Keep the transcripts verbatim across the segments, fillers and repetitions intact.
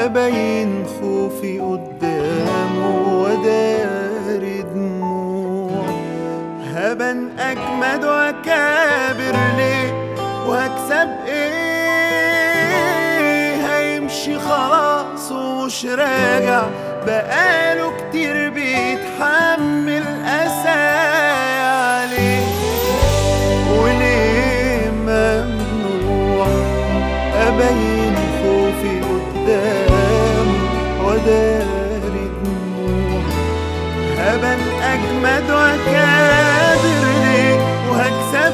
أبين خوفي قدامه وأداري دموع. هبان أجمد وأكابر ليه وهكسب إيه؟ هيمشي خلاص ومش راجع، بقاله كتير بيتحمل أسايا عليه. وليه ممنوع أبين خوفي قدامه وأداري دموع؟ هبان أجمد وأكابر ليه وهكسب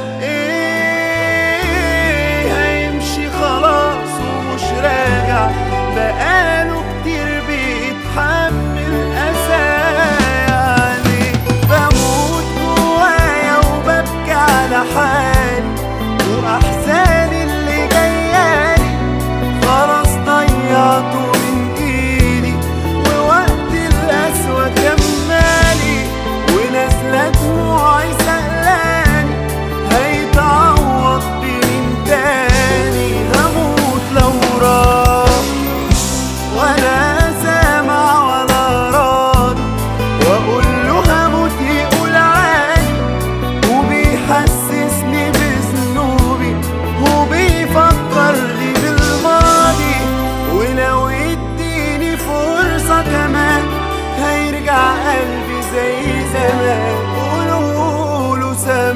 إيه؟ هيمشي خلاص ومش راجع، بقاله كتير بيتحمل أسايا عليه. بموت جوايا وببكي على حالي وأحزاني اللي جايالي، خلاص ضيعته من إيدي ووقت القسوة كمالي. ونازلة دموعي سألاني هيتعوض بمين تاني؟ هموت لو راح ولا سامع ولا راضي، وأقول له هموت يقول عادي، وبيحسسني بذنوبي وبيفكرني بالماضي. ولو يديني فرصة كمان هيرجع قلبي زي زمان، قولوله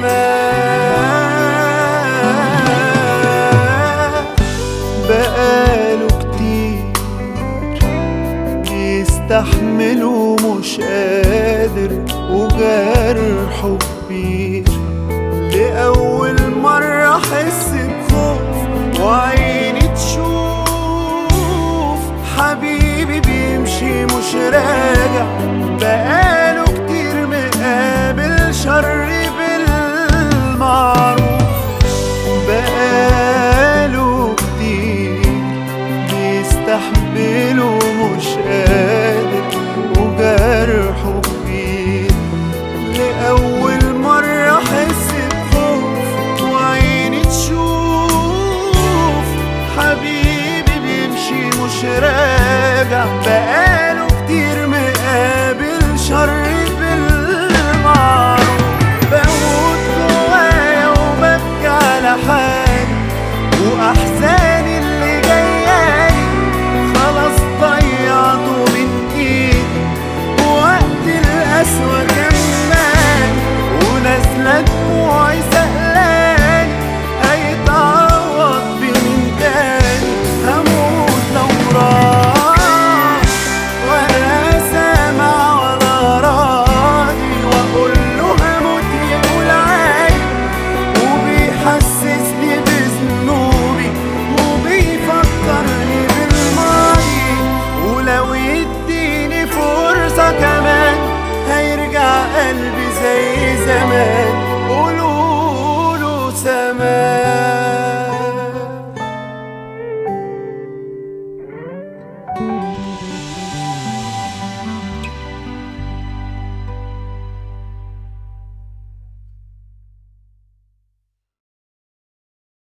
سماه. بقاله كتير بيستحمله مش قادر وجرحه كبير. لأول مرة أحس بخوف وعيني تشوف حبيبي بيمشي مش راجع، بقاله كتير مقابل شر بالمعروف. بقاله كتير بيستحمله مش قادر وجرحه كبير. لأول مرة أحس بخوف وعيني تشوف حبيبي بيمشي مش راجع، بقاله كتير مقابل شر بالمعروف. بموت جوايا وببكي على حالي وأحزاني اللي جايالي، خلاص ضيعته من إيدي ووقت القسوة كمان. ونازلة دموعي سألاني هيتعوض بمين تاني؟ هموت لو راح ولا سامع ولا راضي، وأقول له هموت يقول عادي، وبيحسسني بذنوبي وبيفكرني بالماضي. ولو يديني فرصة كمان هيرجع قلبي زي زمان، قولوله سماه.